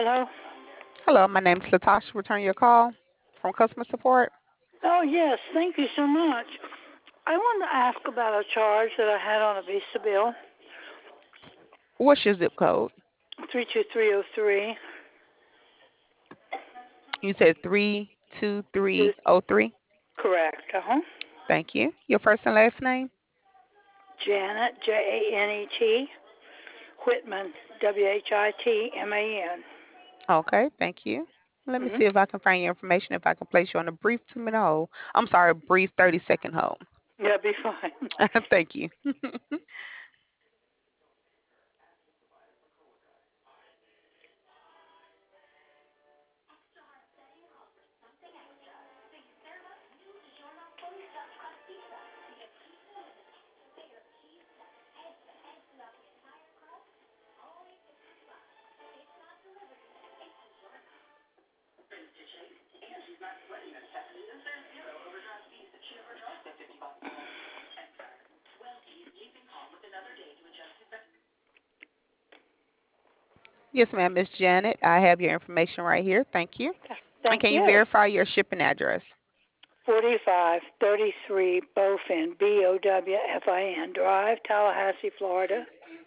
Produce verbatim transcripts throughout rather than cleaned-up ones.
Hello? Hello, my name is Latasha. Return your call from customer support. Oh, yes. Thank you so much. I wanted to ask about a charge that I had on a Visa bill, What's your zip code? three two three zero three. You said three two three zero three. Correct. Uh-huh. Thank you. Your first and last name? Janet, J A N E T. Whitman, W H I T M A N. Okay, thank you. Let me Mm-hmm. see if I can find your information. If I can place you on a brief two minute hold. I'm sorry, a brief thirty second hold. Yeah, be fine. Thank you. Yes, ma'am, Miss Janet. I have your information right here. Thank you. And Thank can you you. verify your shipping address? forty-five thirty-three Bowfin, B O W F I N Drive, Tallahassee, Florida,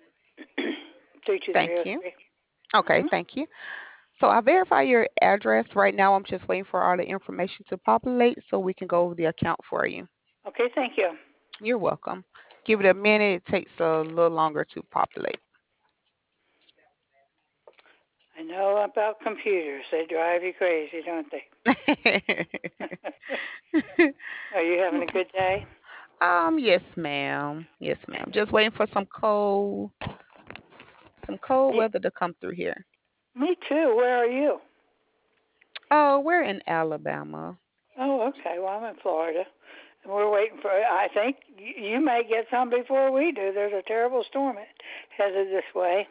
Thank you. three two three zero three. Okay, Mm-hmm. thank you. So I verify your address right now. I'm just waiting for all the information to populate so we can go over the account for you. Okay, thank you. You're welcome. Give it a minute. It takes a little longer to populate. I know about computers. They drive you crazy, don't they? Are you having a good day? um, yes, ma'am. Yes, ma'am. Just waiting for some cold, some cold Me, weather to come through here. me too. Where are you? Oh, we're in Alabama. Oh, okay. Well, I'm in Florida, and we're waiting for. I think y- you may get some before we do. There's a terrible storm headed this way.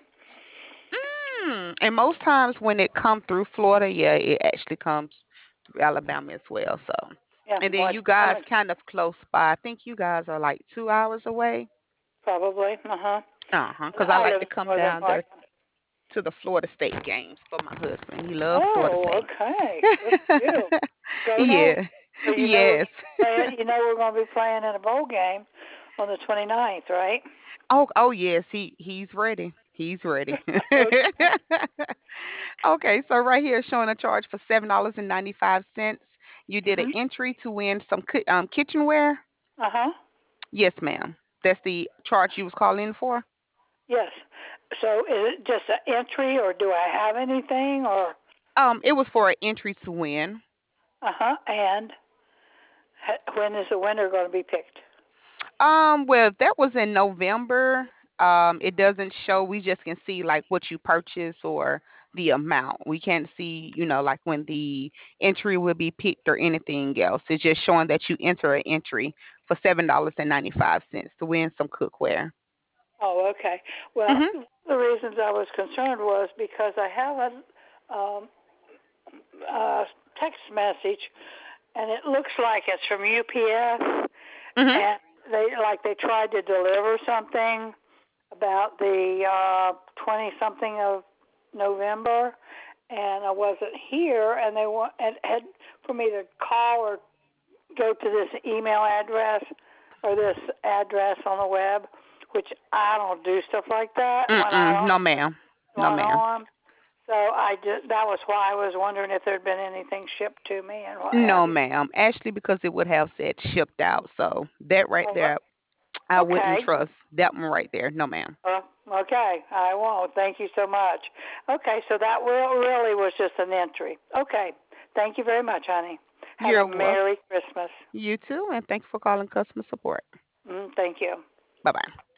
Mm, and most times when it come through Florida, yeah, it actually comes through Alabama as well. So, Yeah, and then what? you I'm guys in, kind of close by. I think you guys are like two hours away. probably. Uh huh. Uh-huh. Because I I like live to in come northern down part. there to the Florida State games for my husband. He loves Florida Oh, State. okay. Good for you. Go Noles. Yeah. So you know we're Yes. playing. You know we're going to be playing in a bowl game on the twenty-ninth, right? Oh, oh yes, he he's ready. He's ready. Okay. Okay, so right here showing a charge for seven dollars and ninety five cents. You did an Mhm. entry to win some ki- um, kitchenware. Uh huh. Yes, ma'am. That's the charge you was calling for. Yes. So is it just an entry, or do I have anything, or Um, it was for an entry to win. uh huh? And when is the winner going to be picked? Um, well, that was in November. Um, it doesn't show. We just can see like what you purchase or the amount. We can't see, you know, like when the entry will be picked or anything else. It's just showing that you enter an entry for seven dollars and ninety five cents to win some cookware. Oh, okay. Well, Mm-hmm. the reasons I was concerned was because I have a um, uh, text message, and it looks like it's from U P S, Mm-hmm. and they like they tried to deliver something about the uh, twenty something of November, and I wasn't here, and they want and had for me to call or go to this email address or this address on the web, which I don't do stuff like that when I Mm-mm. No, don't ma'am. No, going ma'am. on. So I just that was why I was wondering if there'd been anything shipped to me and what No, have you. ma'am. Actually, because it would have said shipped out. So that right Oh, there, I wouldn't okay. trust that one right there. No, ma'am. Well, okay. I won't. Thank you so much. Okay, so that will, really was just an entry. Okay. Thank you very much, honey. Have You're a welcome. Merry Christmas. You too, and thank you for calling customer support. Mm, thank you. Bye bye.